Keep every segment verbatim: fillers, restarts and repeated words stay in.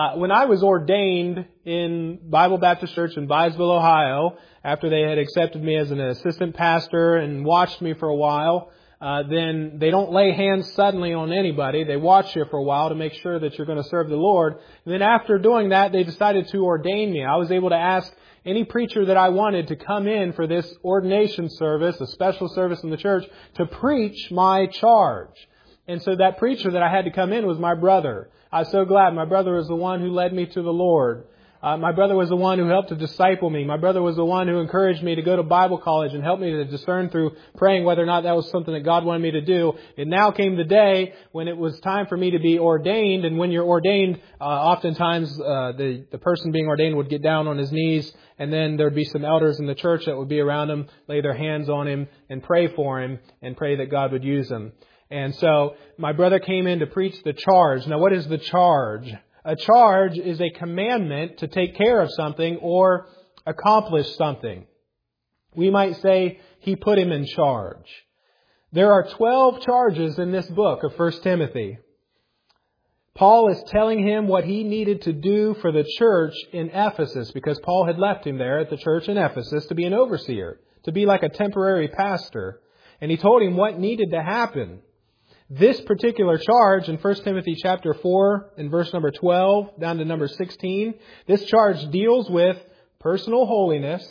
Uh, when I was ordained in Bible Baptist Church in Byesville, Ohio, after they had accepted me as an assistant pastor and watched me for a while, uh, then they don't lay hands suddenly on anybody. They watch you for a while to make sure that you're going to serve the Lord. And then after doing that, they decided to ordain me. I was able to ask any preacher that I wanted to come in for this ordination service, a special service in the church, to preach my charge. And so that preacher that I had to come in was my brother. I was so glad. My brother was the one who led me to the Lord. Uh, my brother was the one who helped to disciple me. My brother was the one who encouraged me to go to Bible college and helped me to discern through praying whether or not that was something that God wanted me to do. And now came the day when it was time for me to be ordained. And when you're ordained, uh, oftentimes uh, the, the person being ordained would get down on his knees, and then there'd be some elders in the church that would be around him, lay their hands on him and pray for him and pray that God would use him. And so my brother came in to preach the charge. Now, what is the charge? A charge is a commandment to take care of something or accomplish something. We might say he put him in charge. There are twelve charges in this book of First Timothy. Paul is telling him what he needed to do for the church in Ephesus, because Paul had left him there at the church in Ephesus to be an overseer, to be like a temporary pastor. And he told him what needed to happen. This particular charge in First Timothy chapter four and verse number twelve down to number sixteen, this charge deals with personal holiness,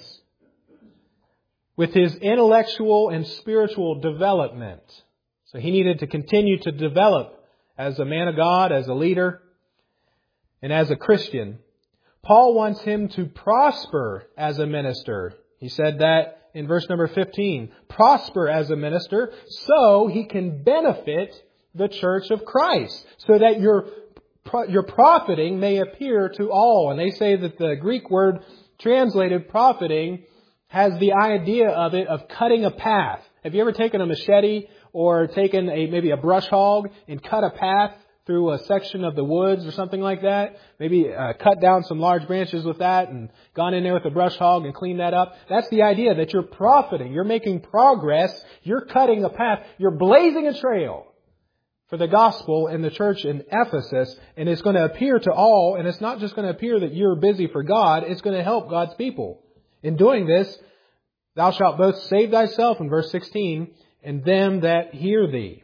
with his intellectual and spiritual development. So he needed to continue to develop as a man of God, as a leader, and as a Christian. Paul wants him to prosper as a minister. He said that in verse number fifteen, prosper as a minister so he can benefit the church of Christ, so that your, your profiting may appear to all. And they say that the Greek word translated profiting has the idea of it of cutting a path. Have you ever taken a machete or taken a maybe a brush hog and cut a path through a section of the woods or something like that? Maybe uh, cut down some large branches with that and gone in there with a brush hog and cleaned that up. That's the idea, that you're profiting. You're making progress. You're cutting a path. You're blazing a trail for the gospel in the church in Ephesus. And it's going to appear to all. And it's not just going to appear that you're busy for God. It's going to help God's people. In doing this, thou shalt both save thyself, in verse sixteen, and them that hear thee.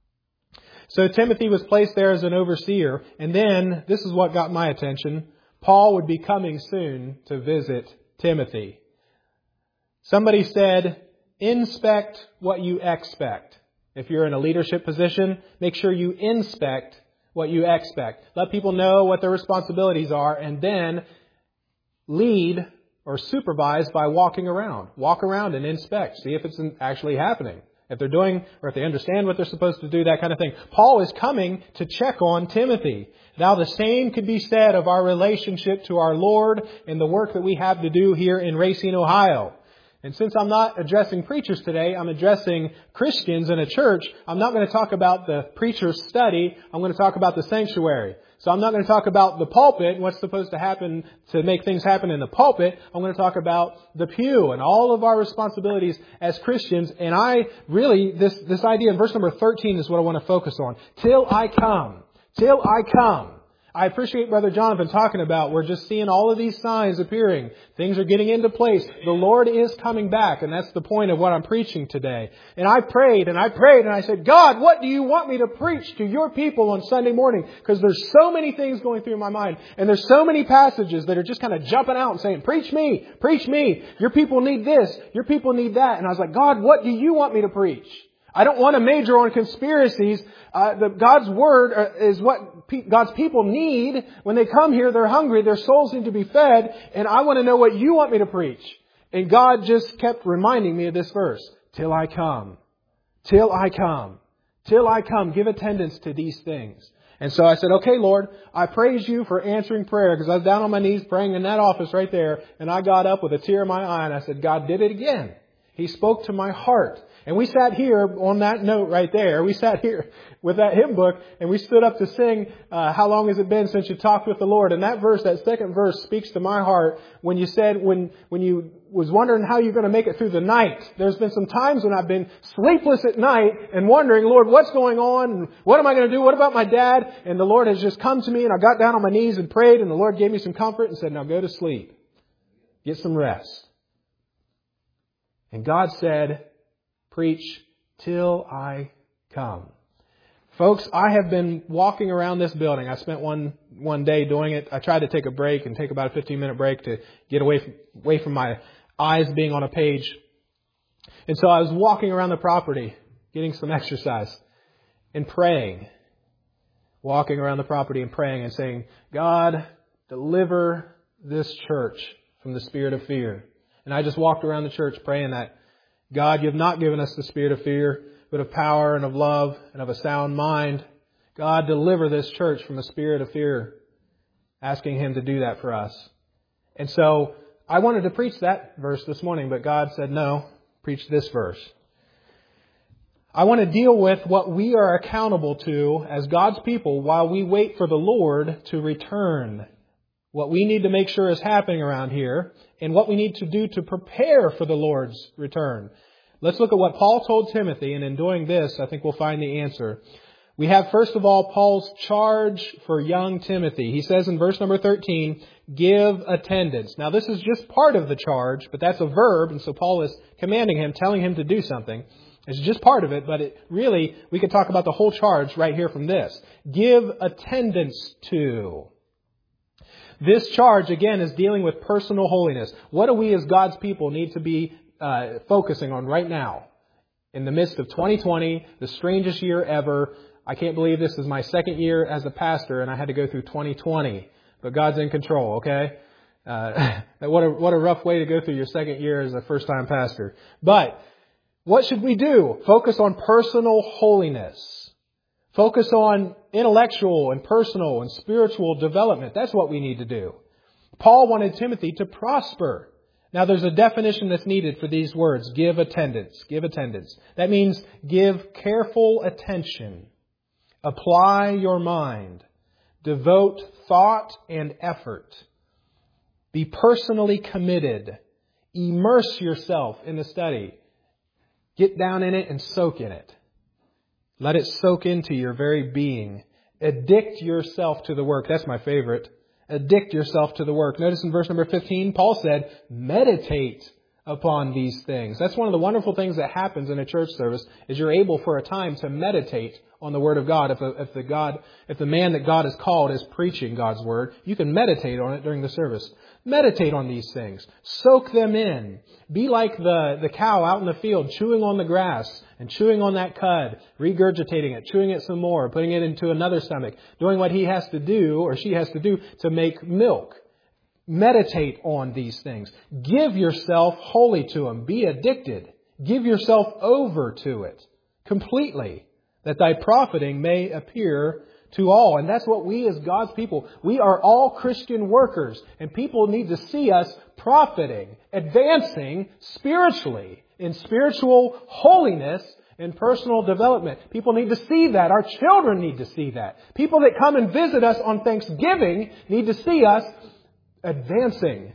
So Timothy was placed there as an overseer. And then, this is what got my attention, Paul would be coming soon to visit Timothy. Somebody said, inspect what you expect. If you're in a leadership position, make sure you inspect what you expect. Let people know what their responsibilities are, and then lead or supervise by walking around. Walk around and inspect. See if it's actually happening. If they're doing, or if they understand what they're supposed to do, that kind of thing. Paul is coming to check on Timothy. Now the same could be said of our relationship to our Lord and the work that we have to do here in Racine, Ohio. And since I'm not addressing preachers today, I'm addressing Christians in a church. I'm not going to talk about the preacher's study. I'm going to talk about the sanctuary. So I'm not going to talk about the pulpit and what's supposed to happen to make things happen in the pulpit. I'm going to talk about the pew and all of our responsibilities as Christians. And I really, this, this idea in verse number thirteen is what I want to focus on. Till I come. Till I come. I appreciate Brother Jonathan talking about, we're just seeing all of these signs appearing. Things are getting into place. The Lord is coming back. And that's the point of what I'm preaching today. And I prayed and I prayed and I said, God, what do you want me to preach to your people on Sunday morning? Because there's so many things going through my mind. And there's so many passages that are just kind of jumping out and saying, preach me, preach me. Your people need this. Your people need that. And I was like, God, what do you want me to preach? I don't want to major on conspiracies. Uh, the, God's Word is what pe- God's people need. When they come here, they're hungry. Their souls need to be fed. And I want to know what you want me to preach. And God just kept reminding me of this verse. Till I come. Till I come. Till I come. Give attendance to these things. And so I said, okay, Lord, I praise you for answering prayer. Because I was down on my knees praying in that office right there. And I got up with a tear in my eye. And I said, God did it again. He spoke to my heart. And we sat here on that note right there. We sat here with that hymn book and we stood up to sing, uh, how long has it been since you talked with the Lord? And that verse, that second verse speaks to my heart when you said, when, when you was wondering how you're going to make it through the night. There's been some times when I've been sleepless at night and wondering, Lord, what's going on? And what am I going to do? What about my dad? And the Lord has just come to me and I got down on my knees and prayed and the Lord gave me some comfort and said, now go to sleep. Get some rest. And God said, preach till I come. Folks, I have been walking around this building. I spent one one day doing it. I tried to take a break and take about a fifteen minute break to get away from, away from my eyes being on a page. And so I was walking around the property, getting some exercise and praying. Walking around the property and praying and saying, God, deliver this church from the spirit of fear. And I just walked around the church praying that, God, you have not given us the spirit of fear, but of power and of love and of a sound mind. God, deliver this church from a spirit of fear. Asking Him to do that for us. And so I wanted to preach that verse this morning, but God said, no, preach this verse. I want to deal with what we are accountable to as God's people while we wait for the Lord to return. What we need to make sure is happening around here and what we need to do to prepare for the Lord's return. Let's look at what Paul told Timothy, and in doing this, I think we'll find the answer. We have, first of all, Paul's charge for young Timothy. He says in verse number thirteen, give attendance. Now, this is just part of the charge, but that's a verb, and so Paul is commanding him, telling him to do something. It's just part of it, but it really, we could talk about the whole charge right here from this. Give attendance to. This charge, again, is dealing with personal holiness. What do we as God's people need to be uh, focusing on right now? In the midst of twenty twenty, the strangest year ever. I can't believe this is my second year as a pastor and I had to go through twenty twenty. But God's in control, okay? Uh, what a, what a rough way to go through your second year as a first-time pastor. But what should we do? Focus on personal holiness. Focus on intellectual and personal and spiritual development. That's what we need to do. Paul wanted Timothy to prosper. Now there's a definition that's needed for these words. Give attendance. Give attendance. That means give careful attention. Apply your mind. Devote thought and effort. Be personally committed. Immerse yourself in the study. Get down in it and soak in it. Let it soak into your very being. Addict yourself to the work. That's my favorite. Addict yourself to the work. Notice in verse number fifteen, Paul said, meditate upon these things. That's one of the wonderful things that happens in a church service, is you're able for a time to meditate on the Word of God. If, a, if the God, if the man that God has called is preaching God's Word, you can meditate on it during the service. Meditate on these things. Soak them in. Be like the, the cow out in the field, chewing on the grass and chewing on that cud, regurgitating it, chewing it some more, putting it into another stomach, doing what he has to do or she has to do to make milk. Meditate on these things. Give yourself wholly to them. Be addicted. Give yourself over to it completely, that thy profiting may appear to all. And that's what we as God's people, we are all Christian workers. And people need to see us profiting, advancing spiritually, in spiritual holiness and personal development. People need to see that. Our children need to see that. People that come and visit us on Thanksgiving need to see us advancing.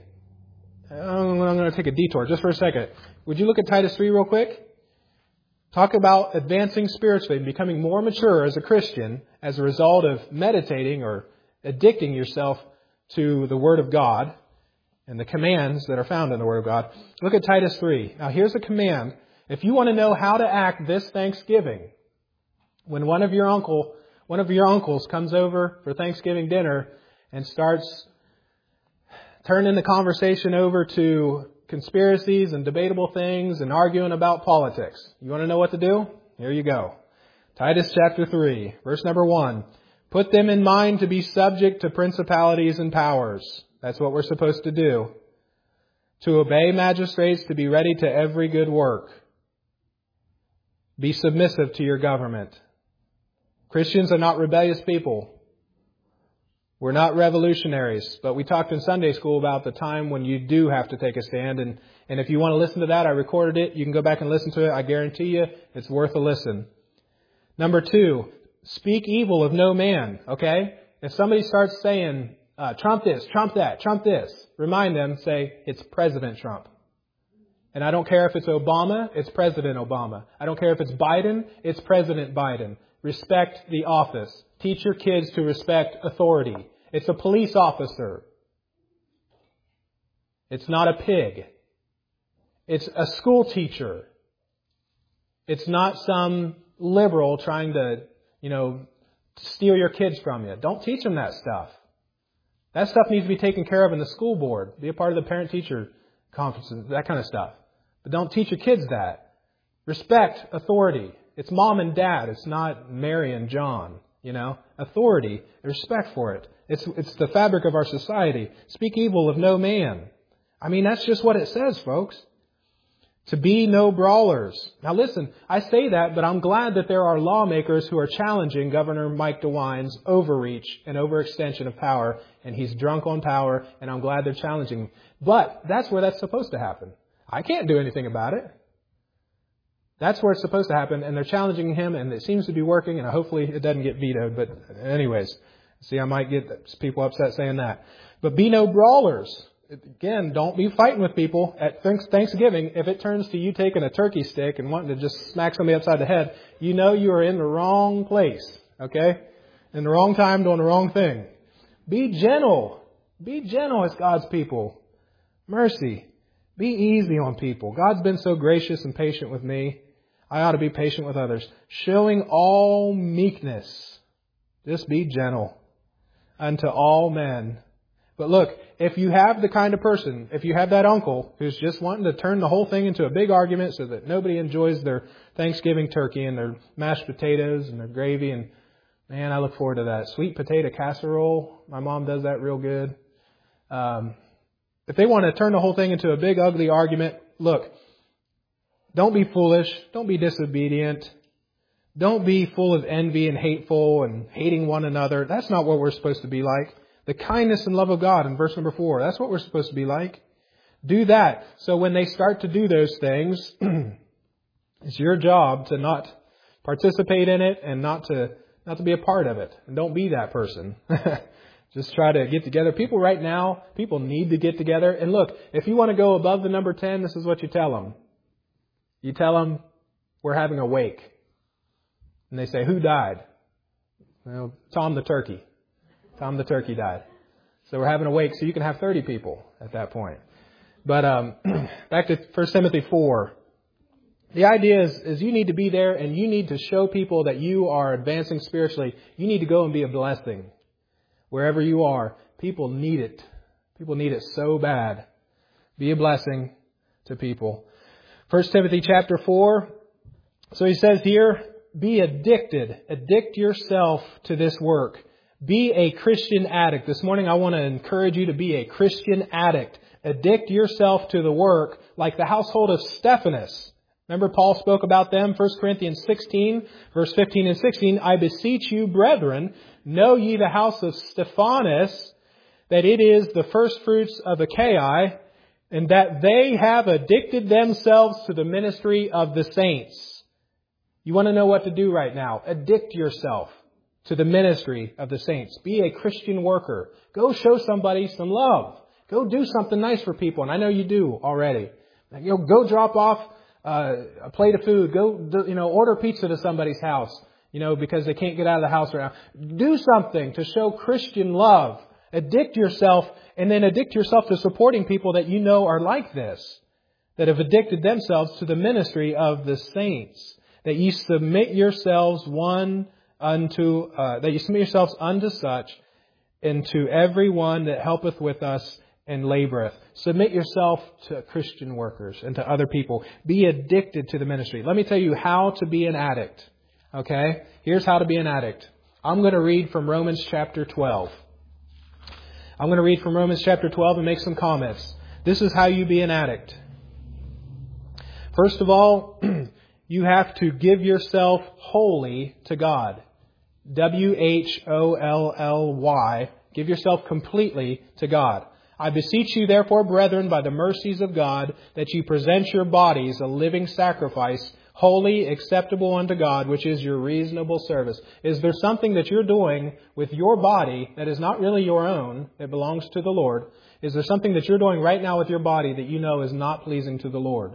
I'm going to take a detour just for a second. Would you look at Titus three real quick? Talk about advancing spiritually and becoming more mature as a Christian as a result of meditating or addicting yourself to the Word of God and the commands that are found in the Word of God. Look at Titus three. Now here's a command. If you want to know how to act this Thanksgiving, when one of your uncle, one of your uncles comes over for Thanksgiving dinner and starts turning the conversation over to conspiracies and debatable things and arguing about politics. You want to know what to do? Here you go. Titus chapter three, verse number one. Put them in mind to be subject to principalities and powers. That's what we're supposed to do. To obey magistrates, to be ready to every good work. Be submissive to your government. Christians are not rebellious people. We're not revolutionaries, but we talked in Sunday school about the time when you do have to take a stand. And, and if you want to listen to that, I recorded it. You can go back and listen to it. I guarantee you it's worth a listen. Number two, speak evil of no man, okay? If somebody starts saying, uh, Trump this, Trump that, Trump this, remind them, say, it's President Trump. And I don't care if it's Obama, it's President Obama. I don't care if it's Biden, it's President Biden. Respect the office. Teach your kids to respect authority. It's a police officer. It's not a pig. It's a school teacher. It's not some liberal trying to, you know, steal your kids from you. Don't teach them that stuff. That stuff needs to be taken care of in the school board. Be a part of the parent-teacher conferences, that kind of stuff. But don't teach your kids that. Respect authority. It's mom and dad. It's not Mary and John. You know, authority, respect for it. It's it's the fabric of our society. Speak evil of no man. I mean, that's just what it says, folks. To be no brawlers. Now listen, I say that, but I'm glad that there are lawmakers who are challenging Governor Mike DeWine's overreach and overextension of power, and he's drunk on power, and I'm glad they're challenging him. But that's where that's supposed to happen. I can't do anything about it. That's where it's supposed to happen, and they're challenging him, and it seems to be working, and hopefully it doesn't get vetoed. But anyways, see, I might get people upset saying that. But be no brawlers. Again, don't be fighting with people at Thanksgiving. If it turns to you taking a turkey stick and wanting to just smack somebody upside the head, you know you are in the wrong place, okay? In the wrong time doing the wrong thing. Be gentle. Be gentle as God's people. Mercy. Be easy on people. God's been so gracious and patient with me. I ought to be patient with others. Showing all meekness. Just be gentle unto all men. But look, if you have the kind of person, if you have that uncle who's just wanting to turn the whole thing into a big argument so that nobody enjoys their Thanksgiving turkey and their mashed potatoes and their gravy, and man, I look forward to that. Sweet potato casserole. My mom does that real good. Um, if they want to turn the whole thing into a big ugly argument, look, don't be foolish. Don't be disobedient. Don't be full of envy and hateful and hating one another. That's not what we're supposed to be like. The kindness and love of God in verse number four. That's what we're supposed to be like. Do that. So when they start to do those things, it's your job to not participate in it and not to not to be a part of it. And don't be that person. Just try to get together. People right now, people need to get together. And look, if you want to go above the number ten, this is what you tell them. You tell them, we're having a wake. And they say, who died? Well, Tom the turkey. Tom the turkey died. So we're having a wake, so you can have thirty people at that point. But um, back to First Timothy four. The idea is, is you need to be there and you need to show people that you are advancing spiritually. You need to go and be a blessing. Wherever you are, people need it. People need it so bad. Be a blessing to people. First Timothy chapter four. So he says here, be addicted. Addict yourself to this work. Be a Christian addict. This morning I want to encourage you to be a Christian addict. Addict yourself to the work like the household of Stephanas. Remember Paul spoke about them, First Corinthians sixteen, verse fifteen and sixteen. I beseech you, brethren, know ye the house of Stephanas, that it is the first fruits of Achaia, and that they have addicted themselves to the ministry of the saints. You want to know what to do right now? Addict yourself to the ministry of the saints. Be a Christian worker. Go show somebody some love. Go do something nice for people. And I know you do already. You know, go drop off uh, a plate of food. Go, you know, order pizza to somebody's house, you know, because they can't get out of the house right now. Do something to show Christian love. Addict yourself, and then addict yourself to supporting people that you know are like this, that have addicted themselves to the ministry of the saints. That you submit yourselves one unto, uh, that you submit yourselves unto such, and to every one that helpeth with us and laboreth. Submit yourself to Christian workers and to other people. Be addicted to the ministry. Let me tell you how to be an addict. Okay? Here's how to be an addict. I'm going to read from Romans chapter twelve. I'm going to read from Romans chapter twelve and make some comments. This is how you be an addict. First of all, you have to give yourself wholly to God. W H O L L Y. Give yourself completely to God. I beseech you, therefore, brethren, by the mercies of God, that you present your bodies a living sacrifice, holy, acceptable unto God, which is your reasonable service. Is there something that you're doing with your body that is not really your own, that belongs to the Lord? Is there something that you're doing right now with your body that you know is not pleasing to the Lord?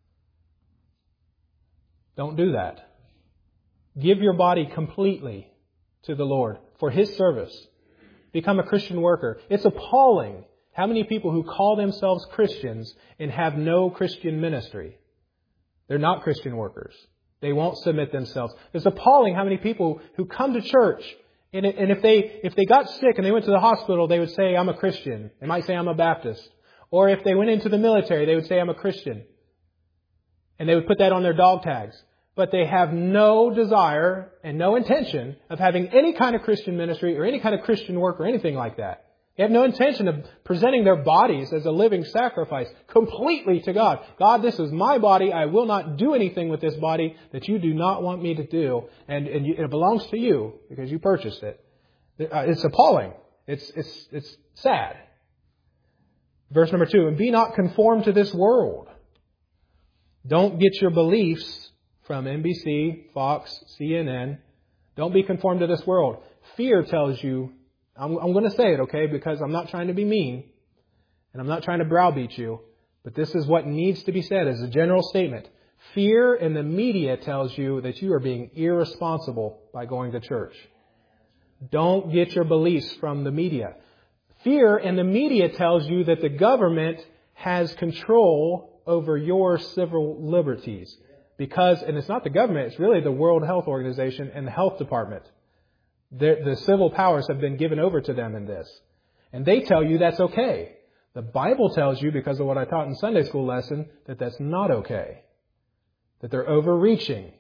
Don't do that. Give your body completely to the Lord for His service. Become a Christian worker. It's appalling how many people who call themselves Christians and have no Christian ministry. They're not Christian workers. They won't submit themselves. It's appalling how many people who come to church, and if they if they got sick and they went to the hospital, they would say, I'm a Christian. They might say, I'm a Baptist. Or if they went into the military, they would say, I'm a Christian. And they would put that on their dog tags. But they have no desire and no intention of having any kind of Christian ministry or any kind of Christian work or anything like that. They have no intention of presenting their bodies as a living sacrifice completely to God. God, this is my body. I will not do anything with this body that you do not want me to do. And, and you, it belongs to you because you purchased it. It's appalling. It's, it's, it's sad. Verse number two, and be not conformed to this world. Don't get your beliefs from N B C, Fox, C N N. Don't be conformed to this world. Fear tells you, I'm, I'm going to say it, okay, because I'm not trying to be mean and I'm not trying to browbeat you, but this is what needs to be said as a general statement. Fear in the media tells you that you are being irresponsible by going to church. Don't get your beliefs from the media. Fear in the media tells you that the government has control over your civil liberties. Because, and it's not the government, it's really the World Health Organization and the health department. The, the civil powers have been given over to them in this. And they tell you that's okay. The Bible tells you, because of what I taught in Sunday school lesson, that that's not okay. That they're overreaching.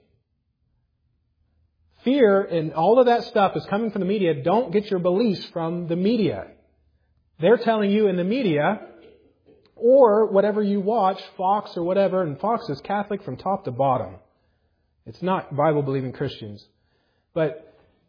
Fear and all of that stuff is coming from the media. Don't get your beliefs from the media. They're telling you in the media, or whatever you watch, Fox or whatever, and Fox is Catholic from top to bottom. It's not Bible-believing Christians. But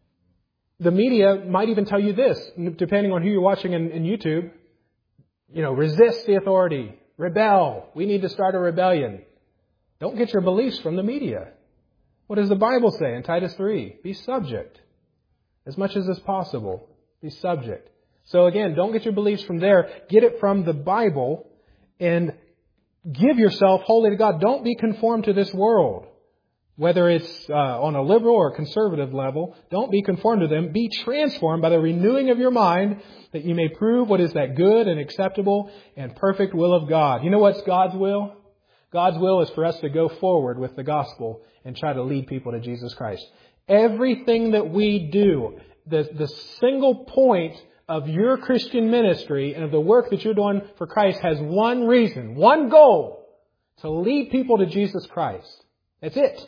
the media might even tell you this, depending on who you're watching in, in YouTube. You know, resist the authority. Rebel. We need to start a rebellion. Don't get your beliefs from the media. What does the Bible say in Titus three? Be subject. As much as is possible. Be subject. So again, don't get your beliefs from there. Get it from the Bible and give yourself wholly to God. Don't be conformed to this world. Whether it's uh, on a liberal or conservative level, don't be conformed to them. Be transformed by the renewing of your mind, that you may prove what is that good and acceptable and perfect will of God. You know what's God's will? God's will is for us to go forward with the gospel and try to lead people to Jesus Christ. Everything that we do, the, the single point of your Christian ministry and of the work that you're doing for Christ has one reason, one goal, to lead people to Jesus Christ. That's it.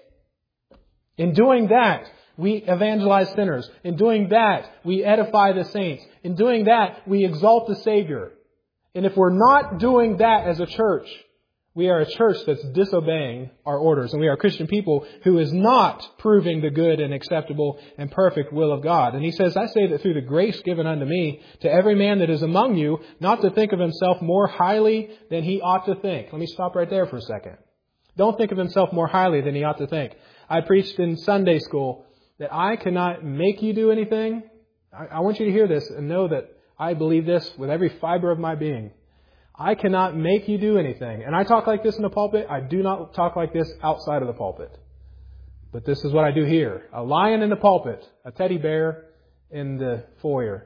In doing that, we evangelize sinners. In doing that, we edify the saints. In doing that, we exalt the Savior. And if we're not doing that as a church, we are a church that's disobeying our orders. And we are a Christian people who is not proving the good and acceptable and perfect will of God. And he says, I say that through the grace given unto me, to every man that is among you, not to think of himself more highly than he ought to think. Let me stop right there for a second. Don't think of himself more highly than he ought to think. I preached in Sunday school that I cannot make you do anything. I, I want you to hear this and know that I believe this with every fiber of my being. I cannot make you do anything. And I talk like this in the pulpit. I do not talk like this outside of the pulpit. But this is what I do here. A lion in the pulpit, a teddy bear in the foyer.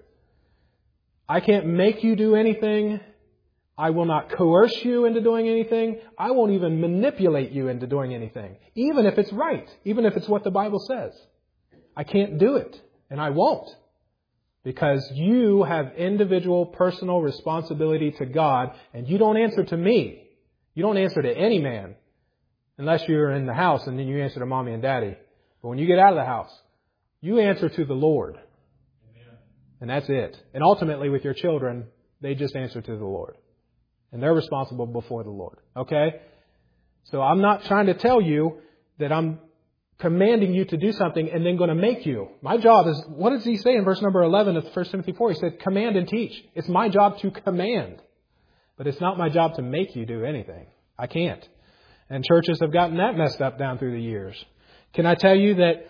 I can't make you do anything. I will not coerce you into doing anything. I won't even manipulate you into doing anything. Even if it's right. Even if it's what the Bible says. I can't do it. And I won't. Because you have individual personal responsibility to God. And you don't answer to me. You don't answer to any man. Unless you're in the house and then you answer to mommy and daddy. But when you get out of the house, you answer to the Lord. Amen. And that's it. And ultimately with your children, they just answer to the Lord. And they're responsible before the Lord. Okay? So I'm not trying to tell you that I'm commanding you to do something and then going to make you. My job is, what does he say in verse number eleven of First Timothy four? He said, command and teach. It's my job to command. But it's not my job to make you do anything. I can't. And churches have gotten that messed up down through the years. Can I tell you that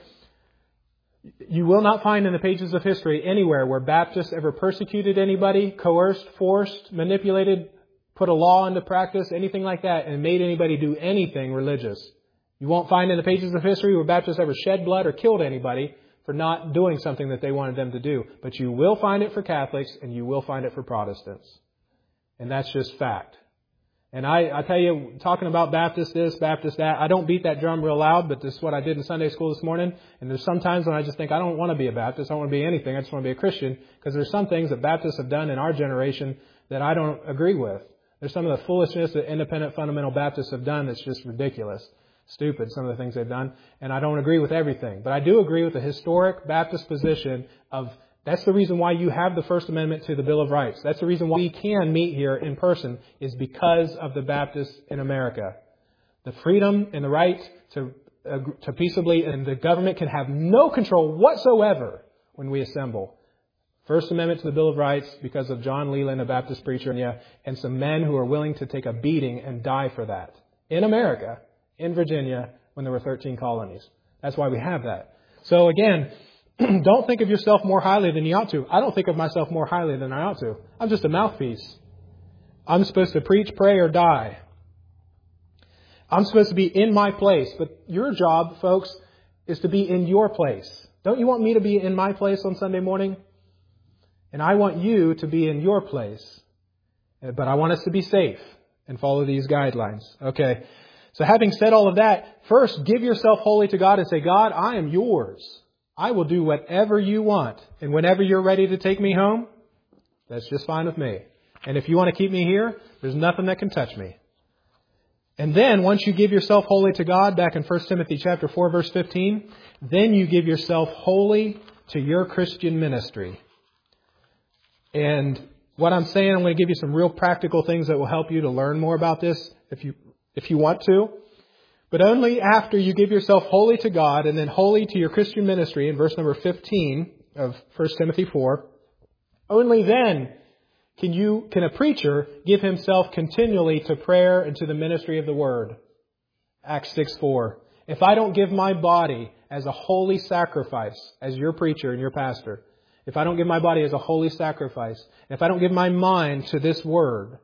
you will not find in the pages of history anywhere where Baptists ever persecuted anybody, coerced, forced, manipulated, put a law into practice, anything like that, and made anybody do anything religious. You won't find in the pages of history where Baptists ever shed blood or killed anybody for not doing something that they wanted them to do. But you will find it for Catholics and you will find it for Protestants. And that's just fact. And I, I tell you, talking about Baptist this, Baptist that, I don't beat that drum real loud, but this is what I did in Sunday school this morning. And there's some times when I just think, I don't want to be a Baptist, I don't want to be anything, I just want to be a Christian. Because there's some things that Baptists have done in our generation that I don't agree with. There's some of the foolishness that independent fundamental Baptists have done that's just ridiculous. Stupid, some of the things they've done. And I don't agree with everything. But I do agree with the historic Baptist position of that's the reason why you have the First Amendment to the Bill of Rights. That's the reason why we can meet here in person is because of the Baptists in America. The freedom and the right to, uh, to peaceably, and the government can have no control whatsoever when we assemble. First Amendment to the Bill of Rights because of John Leland, a Baptist preacher, and some men who are willing to take a beating and die for that. In America, in Virginia, when there were thirteen colonies. That's why we have that. So again, don't think of yourself more highly than you ought to. I don't think of myself more highly than I ought to. I'm just a mouthpiece. I'm supposed to preach, pray, or die. I'm supposed to be in my place. But your job, folks, is to be in your place. Don't you want me to be in my place on Sunday morning? And I want you to be in your place. But I want us to be safe and follow these guidelines. Okay. So having said all of that, first give yourself wholly to God and say, God, I am yours. I will do whatever you want. And whenever you're ready to take me home, that's just fine with me. And if you want to keep me here, there's nothing that can touch me. And then once you give yourself wholly to God, back in First Timothy chapter four, verse fifteen, then you give yourself wholly to your Christian ministry. And what I'm saying, I'm going to give you some real practical things that will help you to learn more about this if you if you want to. But only after you give yourself wholly to God and then wholly to your Christian ministry in verse number fifteen of First Timothy four, only then can you can a preacher give himself continually to prayer and to the ministry of the Word. Acts six four. If I don't give my body as a holy sacrifice as your preacher and your pastor, if I don't give my body as a holy sacrifice, if I don't give my mind to this Word,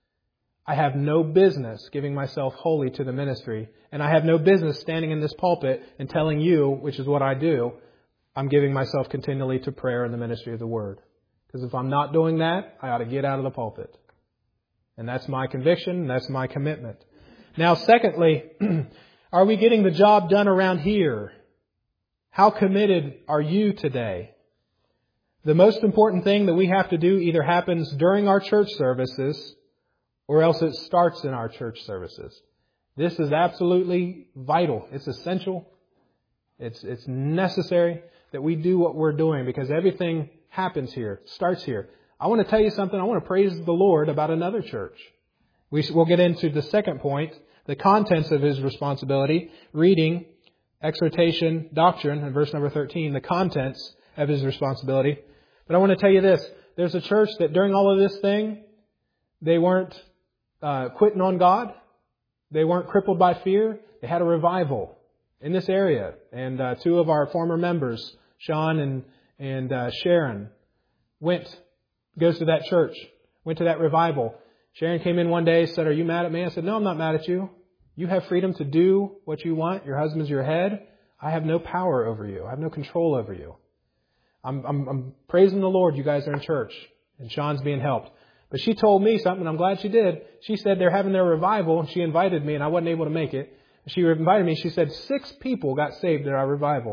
I have no business giving myself wholly to the ministry. And I have no business standing in this pulpit and telling you, which is what I do, I'm giving myself continually to prayer and the ministry of the Word. Because if I'm not doing that, I ought to get out of the pulpit. And that's my conviction, and that's my commitment. Now, secondly, are we getting the job done around here? How committed are you today? The most important thing that we have to do either happens during our church services or else it starts in our church services. This is absolutely vital. It's essential. It's it's necessary that we do what we're doing because everything happens here, starts here. I want to tell you something. I want to praise the Lord about another church. We, we'll get into the second point, the contents of His responsibility, reading, exhortation, doctrine, in verse number thirteen, the contents of His responsibility. But I want to tell you this. There's a church that during all of this thing, they weren't Uh, quitting on God. They weren't crippled by fear. They had a revival in this area. And uh, two of our former members, Sean and, and uh, Sharon, went, goes to that church, went to that revival. Sharon came in one day, said, "Are you mad at me?" I said, "No, I'm not mad at you. You have freedom to do what you want. Your husband's your head. I have no power over you. I have no control over you. I'm, I'm, I'm praising the Lord. You guys are in church." And Sean's being helped. But she told me something, I'm glad she did. She said they're having their revival. She invited me, and I wasn't able to make it. She invited me. She said six people got saved at our revival.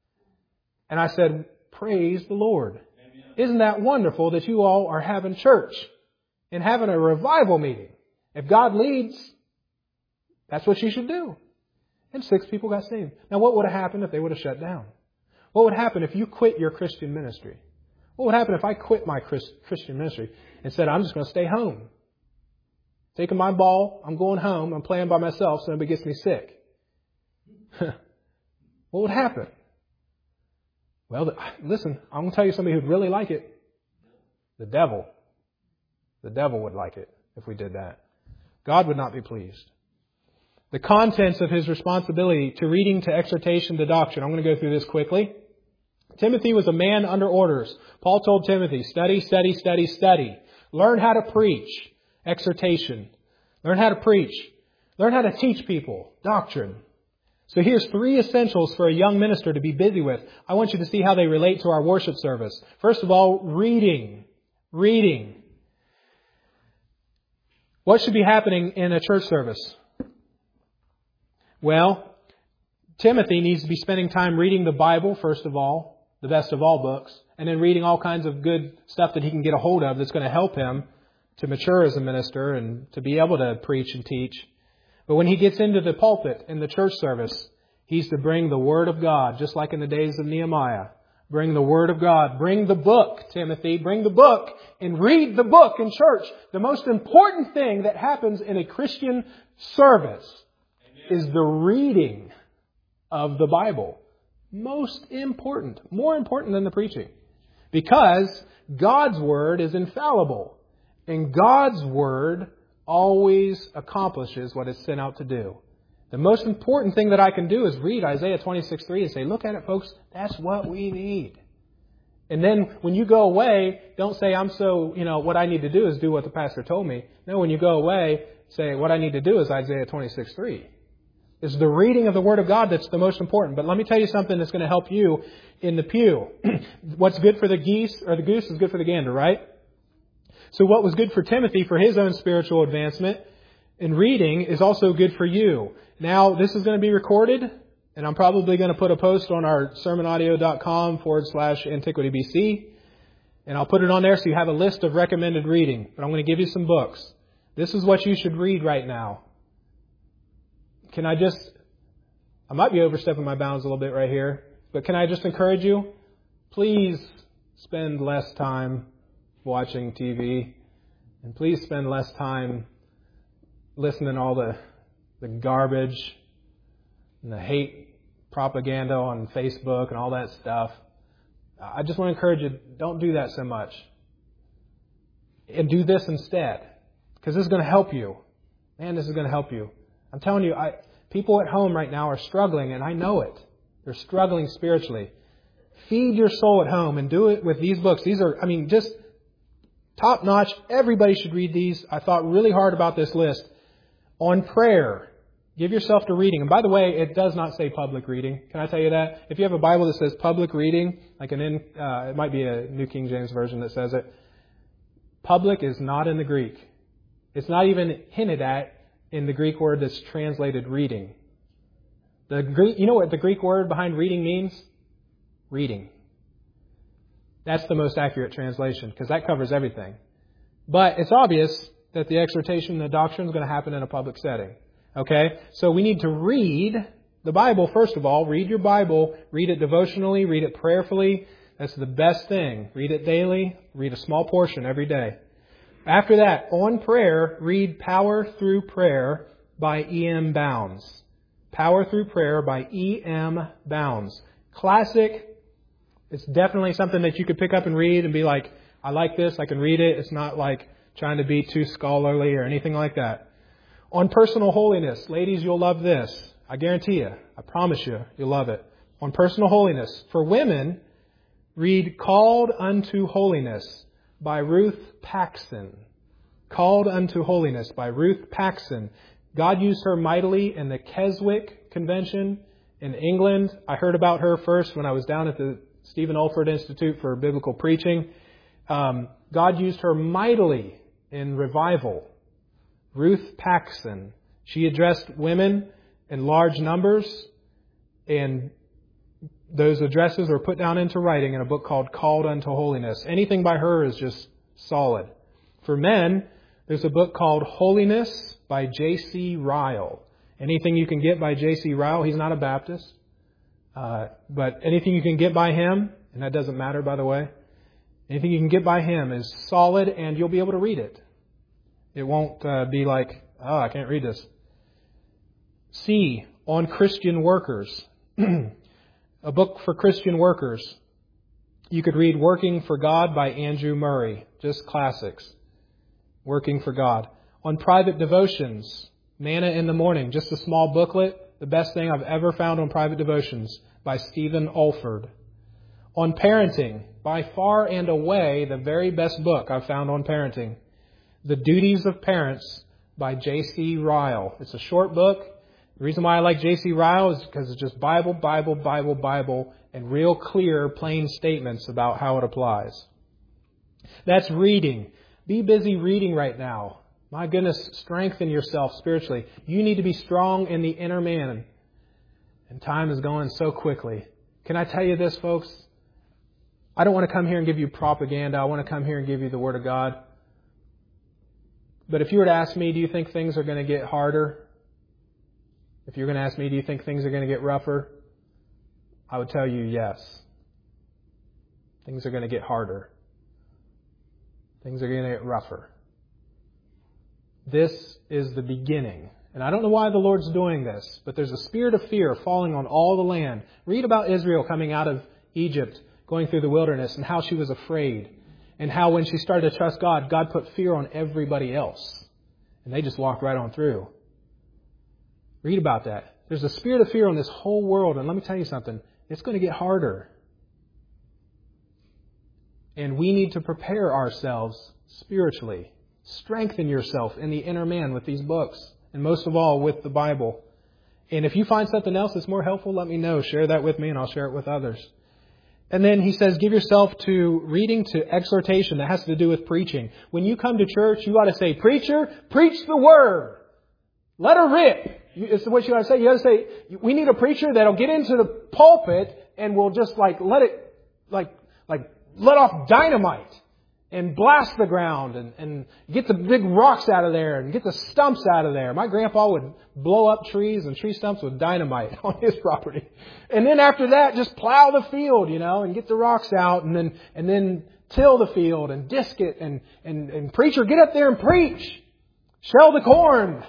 And I said, praise the Lord. Amen. Isn't that wonderful that you all are having church and having a revival meeting? If God leads, that's what you should do. And six people got saved. Now, what would have happened if they would have shut down? What would happen if you quit your Christian ministry? What would happen if I quit my Christian ministry and said, I'm just going to stay home? Taking my ball, I'm going home, I'm playing by myself so nobody gets me sick. what would happen? Well, listen, I'm going to tell you somebody who'd really like it. The devil. The devil would like it if we did that. God would not be pleased. The contents of his responsibility to reading, to exhortation, to doctrine. I'm going to go through this quickly. Timothy was a man under orders. Paul told Timothy, study, study, study, study. Learn how to preach. Exhortation. Learn how to preach. Learn how to teach people. Doctrine. So here's three essentials for a young minister to be busy with. I want you to see how they relate to our worship service. First of all, reading. Reading. What should be happening in a church service? Well, Timothy needs to be spending time reading the Bible, first of all, the best of all books, and then reading all kinds of good stuff that he can get a hold of that's going to help him to mature as a minister and to be able to preach and teach. But when he gets into the pulpit in the church service, he's to bring the Word of God, just like in the days of Nehemiah. Bring the Word of God. Bring the book, Timothy. Bring the book and read the book in church. The most important thing that happens in a Christian service is the reading of the Bible. Most important. More important than the preaching. Because God's Word is infallible. And God's Word always accomplishes what it's sent out to do. The most important thing that I can do is read Isaiah twenty-six three and say, look at it, folks. That's what we need. And then when you go away, don't say, I'm so, you know, what I need to do is do what the pastor told me. No, when you go away, say, what I need to do is Isaiah twenty-six three. It's the reading of the Word of God that's the most important. But let me tell you something that's going to help you in the pew. What's good for the geese or the goose is good for the gander, right? So what was good for Timothy for his own spiritual advancement in reading is also good for you. Now, this is going to be recorded, and I'm probably going to put a post on our sermonaudio.com forward slash antiquitybc, and I'll put it on there so you have a list of recommended reading. But I'm going to give you some books. This is what you should read right now. Can I just, I might be overstepping my bounds a little bit right here, but can I just encourage you? Please spend less time watching T V, and please spend less time listening to all the, the garbage and the hate propaganda on Facebook and all that stuff. I just want to encourage you, don't do that so much. And do this instead, because this is going to help you. Man, this is going to help you. I'm telling you, I, people at home right now are struggling, and I know it. They're struggling spiritually. Feed your soul at home and do it with these books. These are, I mean, just top notch. Everybody should read these. I thought really hard about this list. On prayer, give yourself to reading. And by the way, it does not say public reading. Can I tell you that? If you have a Bible that says public reading, like an in, uh, it might be a New King James Version that says it. Public is not in the Greek. It's not even hinted at in the Greek word that's translated reading. The Greek, you know what the Greek word behind reading means? Reading. That's the most accurate translation because that covers everything. But it's obvious that the exhortation and the doctrine is going to happen in a public setting. Okay? So we need to read the Bible, first of all. Read your Bible. Read it devotionally. Read it prayerfully. That's the best thing. Read it daily. Read a small portion every day. After that, on prayer, read Power Through Prayer by E M Bounds. Power Through Prayer by E M Bounds. Classic. It's definitely something that you could pick up and read and be like, I like this, I can read it. It's not like trying to be too scholarly or anything like that. On personal holiness, ladies, you'll love this. I guarantee you. I promise you, you'll love it. On personal holiness. For women, read Called Unto Holiness by Ruth Paxson. Called Unto Holiness by Ruth Paxson. God used her mightily in the Keswick Convention in England. I heard about her first when I was down at the Stephen Olford Institute for Biblical Preaching. Um, God used her mightily in revival. Ruth Paxson. She addressed women in large numbers, and those addresses were put down into writing in a book called Called Unto Holiness. Anything by her is just solid. For men, there's a book called Holiness by J C Ryle. Anything you can get by J C Ryle, he's not a Baptist. Uh, but anything you can get by him, and that doesn't matter, by the way, anything you can get by him is solid, and you'll be able to read it. It won't uh, be like, oh, I can't read this. C, on Christian workers. A book for Christian workers. You could read Working for God by Andrew Murray. Just classics. Working for God. On private devotions, Manna in the Morning, just a small booklet. The best thing I've ever found on private devotions by Stephen Olford. On parenting, by far and away the very best book I've found on parenting. The Duties of Parents by J C Ryle. It's a short book. The reason why I like J C Ryle is because it's just Bible, Bible, Bible, Bible, and real clear, plain statements about how it applies. That's reading. Be busy reading right now. My goodness, strengthen yourself spiritually. You need to be strong in the inner man. And time is going so quickly. Can I tell you this, folks? I don't want to come here and give you propaganda. I want to come here and give you the Word of God. But if you were to ask me, do you think things are going to get harder? If you're going to ask me, do you think things are going to get rougher? I would tell you yes. Things are going to get harder. Things are going to get rougher. This is the beginning. And I don't know why the Lord's doing this, but there's a spirit of fear falling on all the land. Read about Israel coming out of Egypt, going through the wilderness, and how she was afraid. And how when she started to trust God, God put fear on everybody else. And they just walked right on through. Read about that. There's a spirit of fear on this whole world. And let me tell you something. It's going to get harder. And we need to prepare ourselves spiritually. Strengthen yourself in the inner man with these books. And most of all, with the Bible. And if you find something else that's more helpful, let me know. Share that with me and I'll share it with others. And then he says, give yourself to reading, to exhortation. That has to do with preaching. When you come to church, you ought to say, preacher, preach the word. Let her rip. It's what you ought to say. You ought to say, we need a preacher that'll get into the pulpit and will just like let it, like, like let off dynamite and blast the ground and, and get the big rocks out of there and get the stumps out of there. My grandpa would blow up trees and tree stumps with dynamite on his property. And then after that, just plow the field, you know, and get the rocks out and then, and then till the field and disc it and, and, and preacher, get up there and preach. Shell the corn.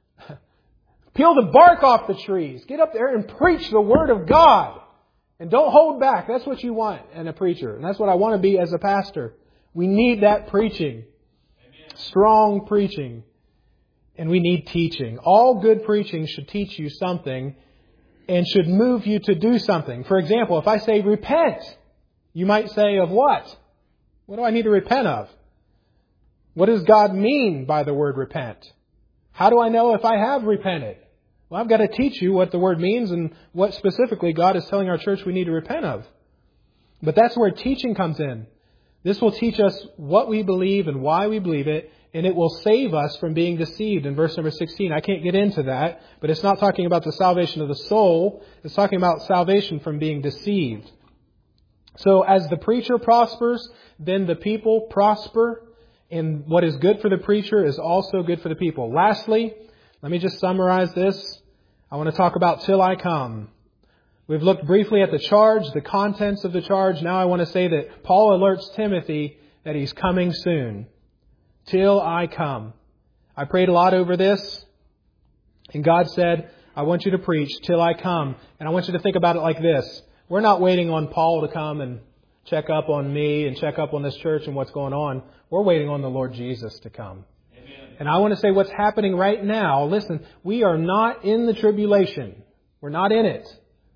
Peel the bark off the trees. Get up there and preach the Word of God. And don't hold back. That's what you want in a preacher. And that's what I want to be as a pastor. We need that preaching. Amen. Strong preaching. And we need teaching. All good preaching should teach you something and should move you to do something. For example, if I say repent, you might say of what? What do I need to repent of? What does God mean by the word repent? How do I know if I have repented? Well, I've got to teach you what the word means and what specifically God is telling our church we need to repent of. But that's where teaching comes in. This will teach us what we believe and why we believe it, and it will save us from being deceived in verse number sixteen. I can't get into that, but it's not talking about the salvation of the soul. It's talking about salvation from being deceived. So as the preacher prospers, then the people prosper. And what is good for the preacher is also good for the people. Lastly, let me just summarize this. I want to talk about till I come. We've looked briefly at the charge, the contents of the charge. Now I want to say that Paul alerts Timothy that he's coming soon. Till I come. I prayed a lot over this. And God said, I want you to preach till I come. And I want you to think about it like this. We're not waiting on Paul to come and check up on me and check up on this church and what's going on. We're waiting on the Lord Jesus to come. Amen. And I want to say what's happening right now. Listen, we are not in the tribulation. We're not in it.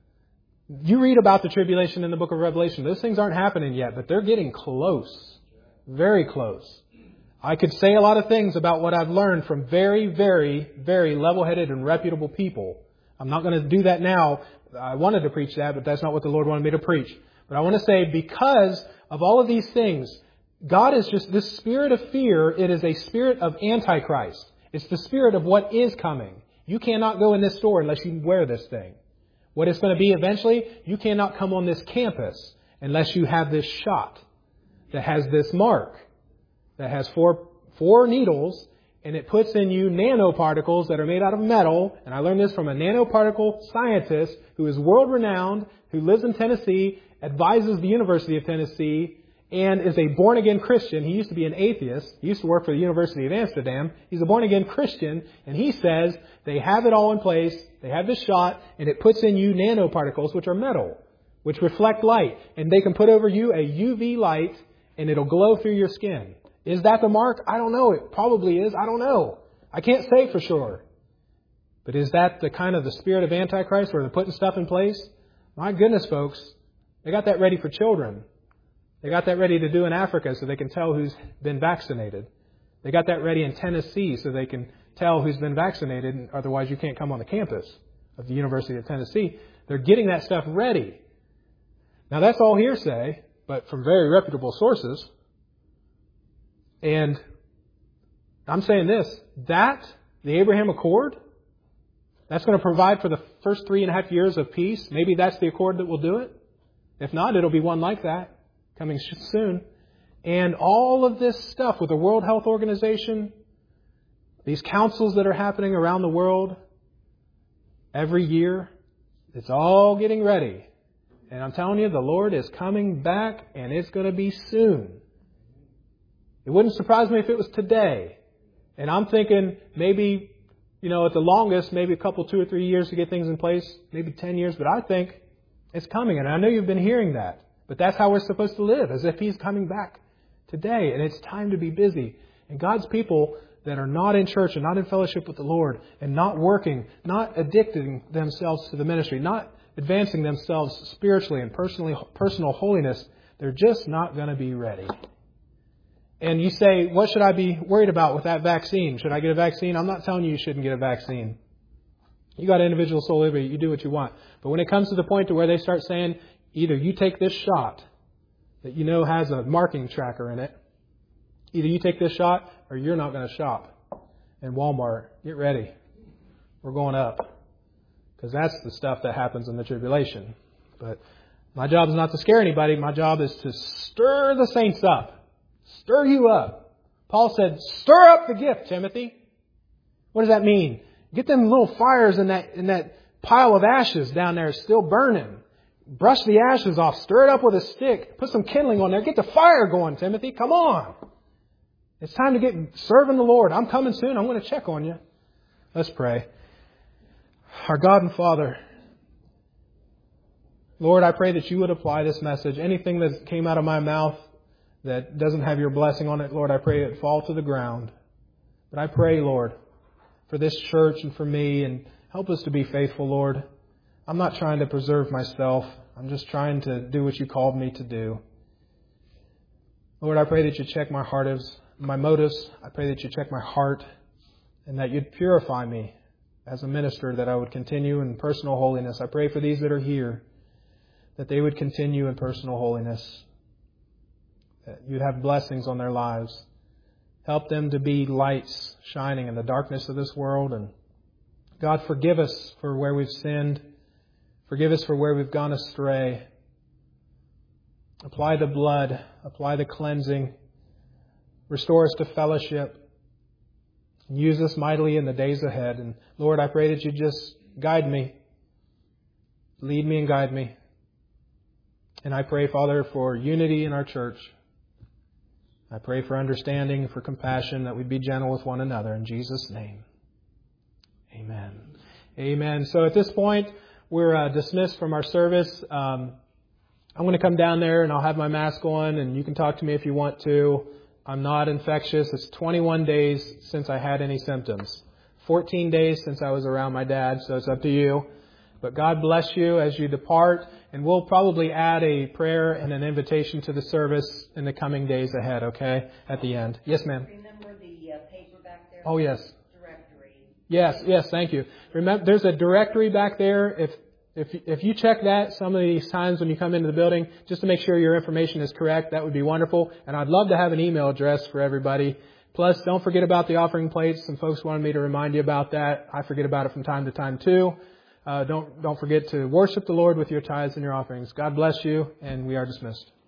You read about the tribulation in the book of Revelation. Those things aren't happening yet, but they're getting close. Very close. I could say a lot of things about what I've learned from very, very, very level-headed and reputable people. I'm not going to do that now. I wanted to preach that, but that's not what the Lord wanted me to preach. But I want to say because of all of these things, God is just this spirit of fear. It is a spirit of Antichrist. It's the spirit of what is coming. You cannot go in this store unless you wear this thing. What it's going to be eventually, you cannot come on this campus unless you have this shot that has this mark, that has four, four needles, and it puts in you nanoparticles that are made out of metal. And I learned this from a nanoparticle scientist who is world-renowned, who lives in Tennessee, advises the University of Tennessee, and is a born-again Christian. He used to be an atheist. He used to work for the University of Amsterdam. He's a born-again Christian, and he says they have it all in place. They have this shot, and it puts in you nanoparticles, which are metal. which reflect light. And they can put over you a U V light and it'll glow through your skin. Is that the mark? I don't know. It probably is. I don't know. I can't say for sure. But is that the kind of the spirit of Antichrist where they're putting stuff in place? My goodness, folks. They got that ready for children. They got that ready to do in Africa so they can tell who's been vaccinated. They got that ready in Tennessee so they can tell who's been vaccinated, and otherwise you can't come on the campus of the University of Tennessee. They're getting that stuff ready. Now that's all hearsay, but from very reputable sources. And I'm saying this, that, the Abraham Accord, that's going to provide for the first three and a half years of peace. Maybe that's the accord that will do it. If not, it'll be one like that coming soon. And all of this stuff with the World Health Organization, these councils that are happening around the world every year, it's all getting ready. And I'm telling you, the Lord is coming back, and it's going to be soon. It wouldn't surprise me if it was today. And I'm thinking maybe, you know, at the longest, maybe a couple, two or three years to get things in place, maybe ten years. But I think it's coming. And I know you've been hearing that. But that's how we're supposed to live, as if He's coming back today. And it's time to be busy. And God's people that are not in church and not in fellowship with the Lord and not working, not addicting themselves to the ministry, not advancing themselves spiritually and personally, personal holiness, they're just not going to be ready. And you say, what should I be worried about with that vaccine? Should I get a vaccine? I'm not telling you you shouldn't get a vaccine. You got individual soul liberty. You do what you want. But when it comes to the point to where they start saying, either you take this shot that you know has a marking tracker in it, either you take this shot or you're not going to shop in Walmart. Get ready. We're going up. Because that's the stuff that happens in the tribulation. But my job is not to scare anybody. My job is to stir the saints up. Stir you up. Paul said, stir up the gift, Timothy. What does that mean? Get them little fires in that, in that pile of ashes down there still burning. Brush the ashes off. Stir it up with a stick. Put some kindling on there. Get the fire going, Timothy. Come on. It's time to get serving the Lord. I'm coming soon. I'm going to check on you. Let's pray. Our God and Father, Lord, I pray that you would apply this message. Anything that came out of my mouth that doesn't have your blessing on it, Lord, I pray it fall to the ground. But I pray, Lord, for this church and for me, and help us to be faithful, Lord. I'm not trying to preserve myself. I'm just trying to do what you called me to do. Lord, I pray that you check my heart, my motives. I pray that you check my heart and that you'd purify me as a minister, that I would continue in personal holiness. I pray for these that are here, that they would continue in personal holiness, that you'd have blessings on their lives. Help them to be lights shining in the darkness of this world. And God, forgive us for where we've sinned. Forgive us for where we've gone astray. Apply the blood. Apply the cleansing. Restore us to fellowship. Use us mightily in the days ahead. And Lord, I pray that you just guide me. Lead me and guide me. And I pray, Father, for unity in our church. I pray for understanding, for compassion, that we be gentle with one another. In Jesus' name. Amen. Amen. So at this point, we're uh, dismissed from our service. Um, I'm going to come down there and I'll have my mask on, and you can talk to me if you want to. I'm not infectious. It's twenty-one days since I had any symptoms. fourteen days since I was around my dad, so it's up to you. But God bless you as you depart, and we'll probably add a prayer and an invitation to the service in the coming days ahead, okay, at the end. Yes, ma'am? Remember the uh, paper back there? Oh, yes. Directory. Yes, yes, thank you. Remember, there's a directory back there. If If if you check that some of these times when you come into the building, just to make sure your information is correct, that would be wonderful. And I'd love to have an email address for everybody. Plus, don't forget about the offering plates. Some folks wanted me to remind you about that. I forget about it from time to time too. Uh, don't don't forget to worship the Lord with your tithes and your offerings. God bless you, and we are dismissed.